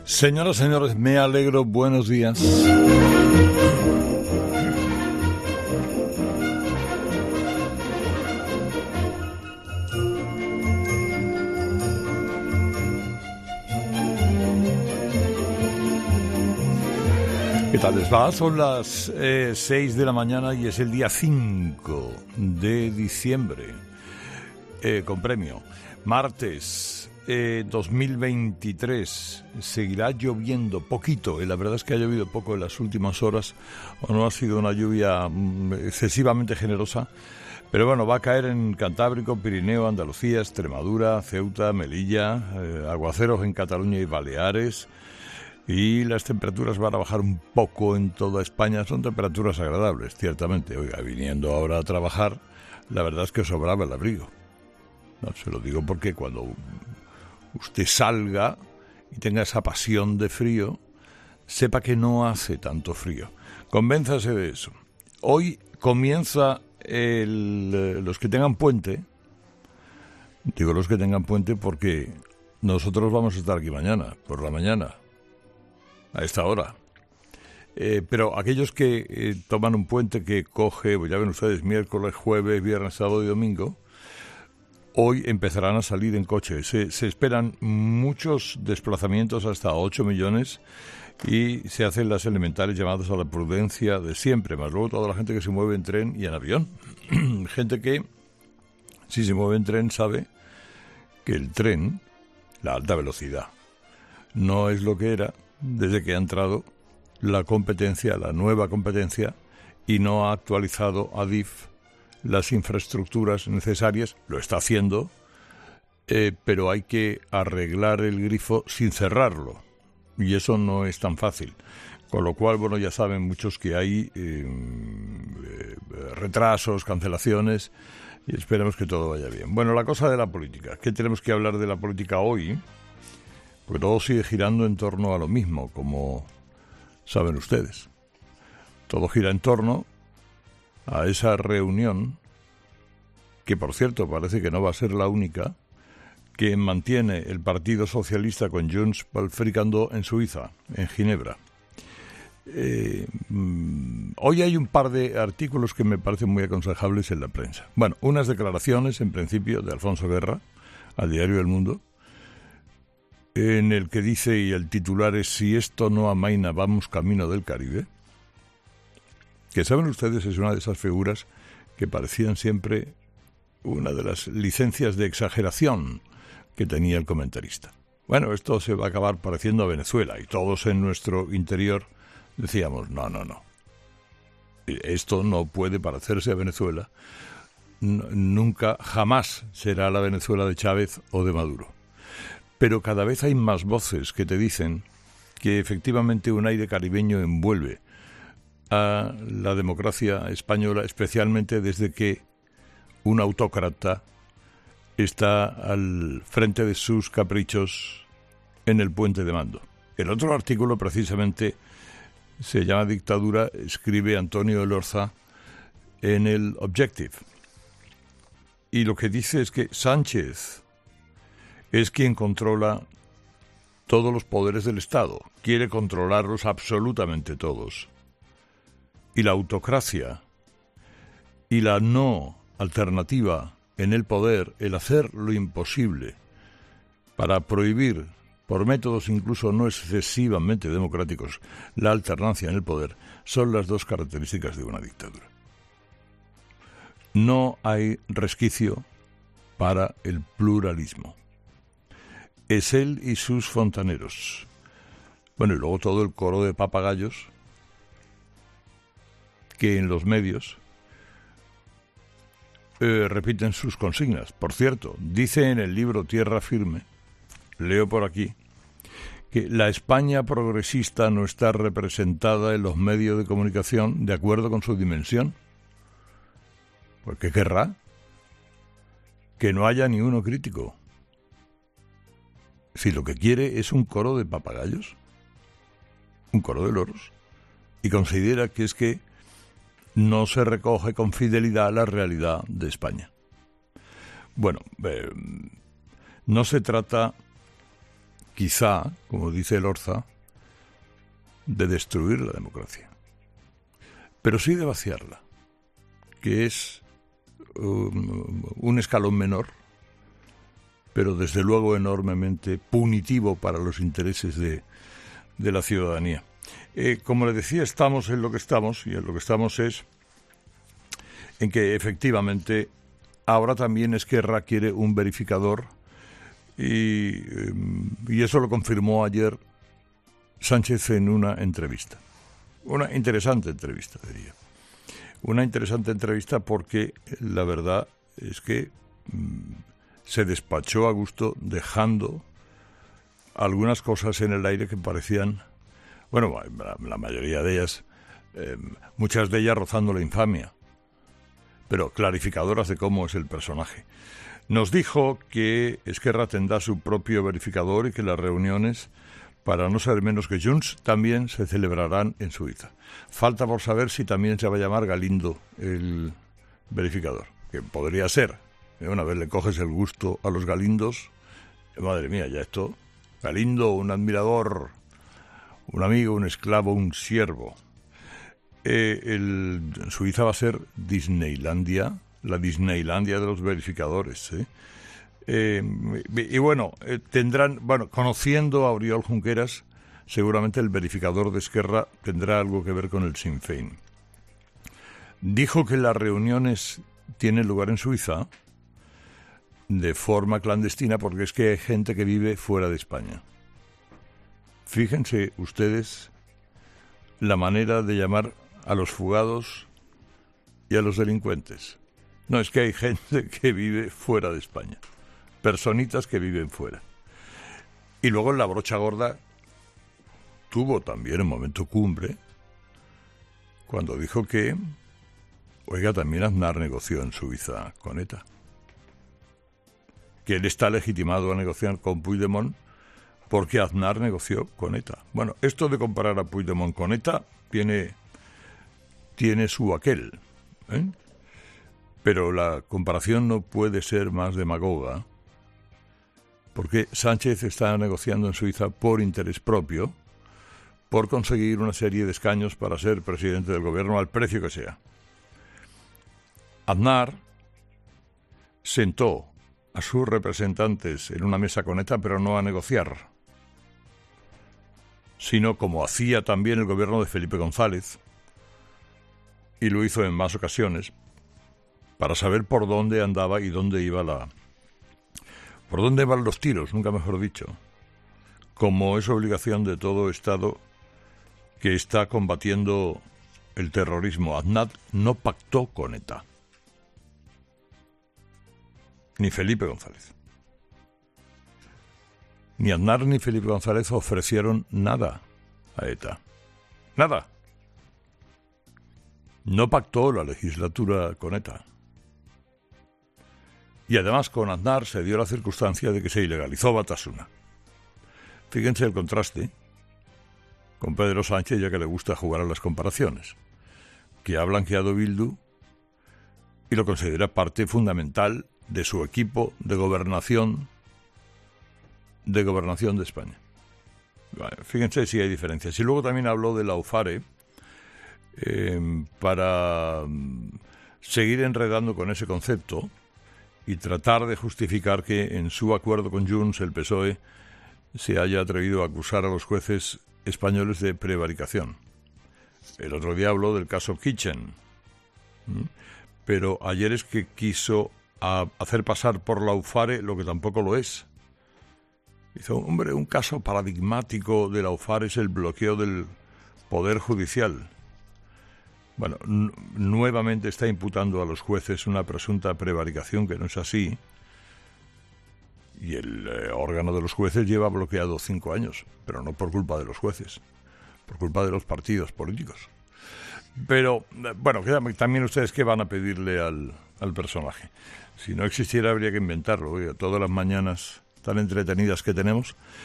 Señoras, señores, me alegro, buenos días. ¿Qué tal les va? Son las 6 de la mañana y es el día 5 de diciembre, con premio. Martes 2023, seguirá lloviendo poquito, la verdad es que ha llovido poco en las últimas horas, o no ha sido una lluvia excesivamente generosa, pero bueno, va a caer en Cantábrico, Pirineo, Andalucía, Extremadura, Ceuta, Melilla, aguaceros en Cataluña y Baleares, y las temperaturas van a bajar un poco en toda España. Son temperaturas agradables, ciertamente. Oiga, viniendo ahora a trabajar, la verdad es que sobraba el abrigo. No, se lo digo porque cuando usted salga y tenga esa pasión de frío, sepa que no hace tanto frío. Convénzase de eso. Hoy comienza los que tengan puente. Digo los que tengan puente porque nosotros vamos a estar aquí mañana, por la mañana, a esta hora. Pero aquellos que toman un puente que coge, pues ya ven ustedes, miércoles, jueves, viernes, sábado y domingo, hoy empezarán a salir en coche. Se esperan muchos desplazamientos, hasta 8 millones, y se hacen las elementales llamadas a la prudencia de siempre, más luego toda la gente que se mueve en tren y en avión. Gente que, si se mueve en tren, sabe que el tren, la alta velocidad, no es lo que era desde que ha entrado la competencia, la nueva competencia, y no ha actualizado Adif las infraestructuras necesarias. Lo está haciendo, pero hay que arreglar el grifo sin cerrarlo, y eso no es tan fácil. Con lo cual, bueno, ya saben muchos que hay retrasos, cancelaciones, y esperemos que todo vaya bien. Bueno, la cosa de la política. ¿Qué tenemos que hablar de la política hoy? Porque todo sigue girando en torno a lo mismo, como saben ustedes. Todo gira en torno a esa reunión, que por cierto parece que no va a ser la única, que mantiene el Partido Socialista con Junts pel Fricandó en Suiza, en Ginebra. Hoy hay un par de artículos que me parecen muy aconsejables en la prensa. Bueno, unas declaraciones, en principio, de Alfonso Guerra, al diario El Mundo, en el que dice, y el titular es: si esto no amaina, vamos camino del Caribe. Que saben ustedes, es una de esas figuras que parecían siempre una de las licencias de exageración que tenía el comentarista. Bueno, esto se va a acabar pareciendo a Venezuela, y todos en nuestro interior decíamos, no. Esto no puede parecerse a Venezuela. Nunca, jamás será la Venezuela de Chávez o de Maduro. Pero cada vez hay más voces que te dicen que efectivamente un aire caribeño envuelve a la democracia española, especialmente desde que un autócrata está al frente de sus caprichos en el puente de mando. El otro artículo precisamente se llama Dictadura, escribe Antonio Elorza en el Objective. Y lo que dice es que Sánchez es quien controla todos los poderes del Estado, quiere controlarlos absolutamente todos. Y la autocracia y la no alternativa en el poder, el hacer lo imposible para prohibir, por métodos incluso no excesivamente democráticos, la alternancia en el poder, son las dos características de una dictadura. No hay resquicio para el pluralismo. Es él y sus fontaneros. Bueno, y luego todo el coro de papagayos que en los medios repiten sus consignas. Por cierto, dice en el libro Tierra Firme, leo por aquí, que la España progresista no está representada en los medios de comunicación de acuerdo con su dimensión. ¿Por qué querrá? Que no haya ni uno crítico. Si lo que quiere es un coro de papagayos, un coro de loros, y considera que es que no se recoge con fidelidad la realidad de España. Bueno, no se trata quizá, como dice Elorza, de destruir la democracia, pero sí de vaciarla, que es un escalón menor, pero desde luego enormemente punitivo para los intereses de la ciudadanía. Como le decía, estamos en lo que estamos, y en lo que estamos es en que efectivamente ahora también Esquerra quiere un verificador, y eso lo confirmó ayer Sánchez en una entrevista. Una interesante entrevista, diría. Una interesante entrevista porque la verdad es que se despachó a gusto, dejando algunas cosas en el aire que parecían, bueno, la mayoría de ellas, muchas de ellas rozando la infamia, pero clarificadoras de cómo es el personaje. Nos dijo que Esquerra tendrá su propio verificador y que las reuniones, para no ser menos que Junts, también se celebrarán en Suiza. Falta por saber si también se va a llamar Galindo el verificador, que podría ser. Una vez le coges el gusto a los Galindos, madre mía, ya esto, Galindo, un admirador, un amigo, un esclavo, un siervo. Suiza va a ser Disneylandia, la Disneylandia de los verificadores, y bueno, conociendo a Oriol Junqueras, seguramente el verificador de Esquerra tendrá algo que ver con el Sinn Féin. Dijo que las reuniones tienen lugar en Suiza de forma clandestina porque es que hay gente que vive fuera de España. Fíjense ustedes la manera de llamar a los fugados y a los delincuentes. No, es que hay gente que vive fuera de España. Personitas que viven fuera. Y luego en la brocha gorda tuvo también un momento cumbre cuando dijo que, oiga, también Aznar negoció en Suiza con ETA. Que él está legitimado a negociar con Puigdemont porque Aznar negoció con ETA. Bueno, esto de comparar a Puigdemont con ETA tiene su aquel, pero la comparación no puede ser más demagoga, porque Sánchez está negociando en Suiza por interés propio, por conseguir una serie de escaños para ser presidente del gobierno al precio que sea. Aznar sentó a sus representantes en una mesa con ETA, pero no a negociar, sino como hacía también el gobierno de Felipe González, y lo hizo en más ocasiones, para saber por dónde andaba y dónde iban los tiros, nunca mejor dicho, como es obligación de todo Estado que está combatiendo el terrorismo. Aznar no pactó con ETA, ni Felipe González. Ni Aznar ni Felipe González ofrecieron nada a ETA. Nada. No pactó la legislatura con ETA. Y además con Aznar se dio la circunstancia de que se ilegalizó Batasuna. Fíjense el contraste con Pedro Sánchez, ya que le gusta jugar a las comparaciones, que ha blanqueado Bildu y lo considera parte fundamental de su equipo de gobernación de España. Bueno, fíjense si hay diferencias. Y luego también habló de la UFARE para seguir enredando con ese concepto y tratar de justificar que en su acuerdo con Junts el PSOE se haya atrevido a acusar a los jueces españoles de prevaricación. El otro día habló del caso Kitchen, pero ayer es que quiso hacer pasar por la UFARE lo que tampoco lo es. Dice, hombre, un caso paradigmático de la UFARE es el bloqueo del Poder Judicial. Bueno, nuevamente está imputando a los jueces una presunta prevaricación que no es así, y el órgano de los jueces lleva bloqueado 5 años, pero no por culpa de los jueces, por culpa de los partidos políticos. Pero, bueno, también ustedes qué van a pedirle al personaje. Si no existiera habría que inventarlo. Oiga, todas las mañanas tan entretenidas que tenemos,